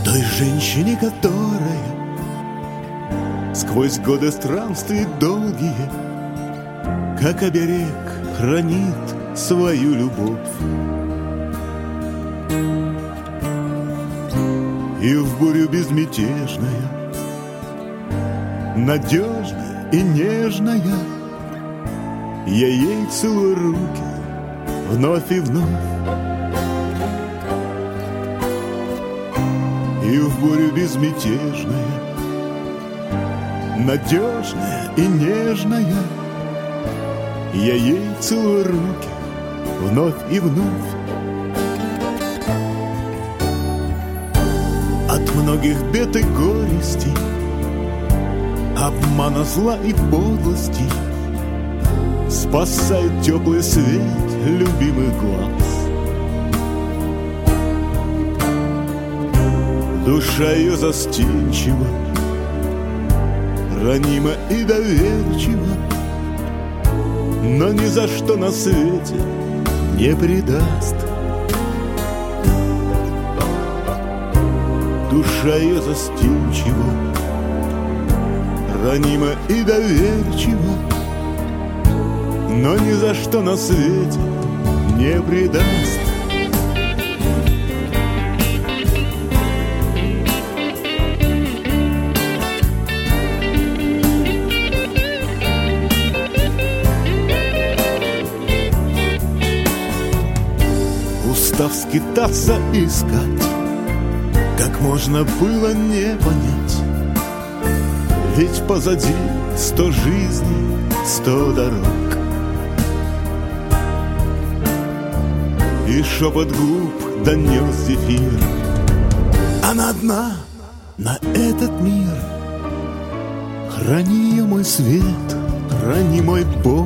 Той женщине, которая сквозь годы странствий долгие, как оберег, хранит свою любовь. И в бурю безмятежная, надежная и нежная, я ей целую руки вновь и вновь. И в бурю безмятежная, надежная и нежная, я ей целую руки вновь и вновь. От многих бед и горестей, обмана, зла и подлостей спасает теплый свет любимых глаз. Душа ее застенчива, ранима и доверчива, но ни за что на свете не предаст. Душа ее застенчива, ранима и доверчива, но ни за что на свете не предаст. Устав скитаться, искать, как можно было не понять, ведь позади 100 жизней, 100 дорог. И шепот губ донес зефир: она одна на этот мир. Храни ее, мой свет, храни, мой Бог.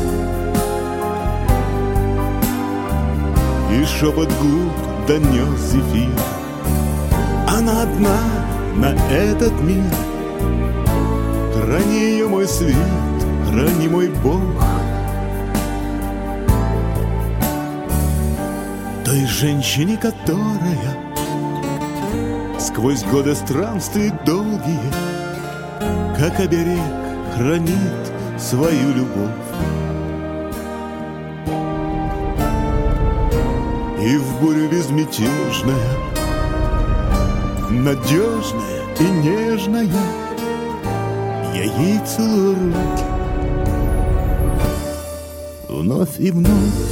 И шепот губ донес зефир: она одна на этот мир. Храни ее, мой свет, храни, мой Бог. Той женщине, которая сквозь годы странствий долгие, как оберег, хранит свою любовь. И в бурю безмятежная, надежная и нежная, я ей целую руки вновь и вновь.